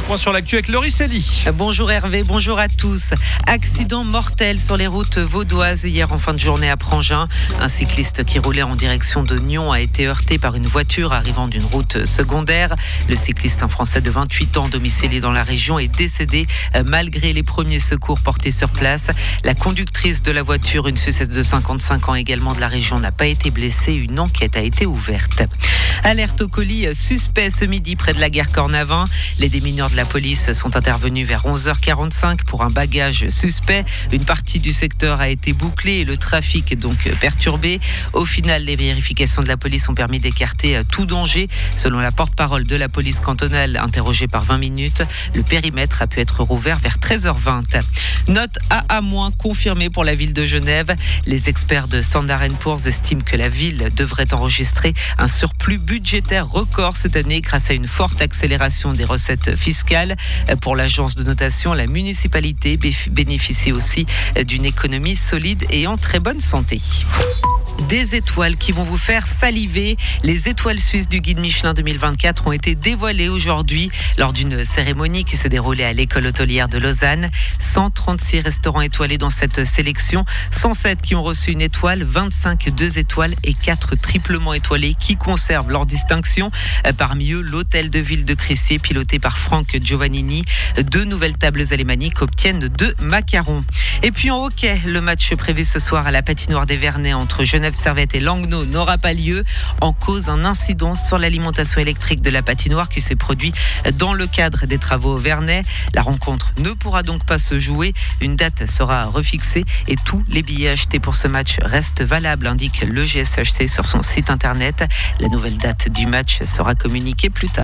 point sur l'actu avec Laurie Sely. Bonjour Hervé, bonjour à tous. Accident mortel sur les routes vaudoises hier en fin de journée à Prangin. Un cycliste qui roulait en direction de Nyon a été heurté par une voiture arrivant d'une route secondaire. Le cycliste, un Français de 28 ans domicilié dans la région, est décédé malgré les premiers secours portés sur place. La conductrice de la voiture, une Suissesse de 55 ans également de la région, n'a pas été blessée. Une enquête a été ouverte. Alerte au colis suspect ce midi près de la gare Cornavin. Les démineurs de la police sont intervenus vers 11h45 pour un bagage suspect. Une partie du secteur a été bouclée et le trafic est donc perturbé. Au final, les vérifications de la police ont permis d'écarter tout danger. Selon la porte-parole de la police cantonale, interrogée par 20 minutes, le périmètre a pu être rouvert vers 13h20. Note AA- confirmée pour la ville de Genève. Les experts de Standard & Poor's estiment que la ville devrait enregistrer un surplus budgétaire record cette année grâce à une forte accélération des recettes fiscales. Pour l'agence de notation, la municipalité bénéficie aussi d'une économie solide et en très bonne santé. Des étoiles qui vont vous faire saliver. Les étoiles suisses du guide Michelin 2024 ont été dévoilées aujourd'hui lors d'une cérémonie qui s'est déroulée à l'école hôtelière de Lausanne. 136 restaurants étoilés dans cette sélection, 107 qui ont reçu une étoile, 25 2 étoiles et 4 triplement étoilés qui conservent leur distinction. Parmi eux, l'hôtel de ville de Crissier, piloté par Franck Giovannini. 2 nouvelles tables alémaniques obtiennent 2 macarons. Et puis en hockey, le match prévu ce soir à la patinoire des Vernets entre Genève-Servette et Langnau n'aura pas lieu en cause un incident sur l'alimentation électrique de la patinoire qui s'est produit dans le cadre des travaux au Vernet. La rencontre ne pourra donc pas se jouer. Une date sera refixée et tous les billets achetés pour ce match restent valables, indique le GSHC sur son site internet. La nouvelle date du match sera communiquée plus tard.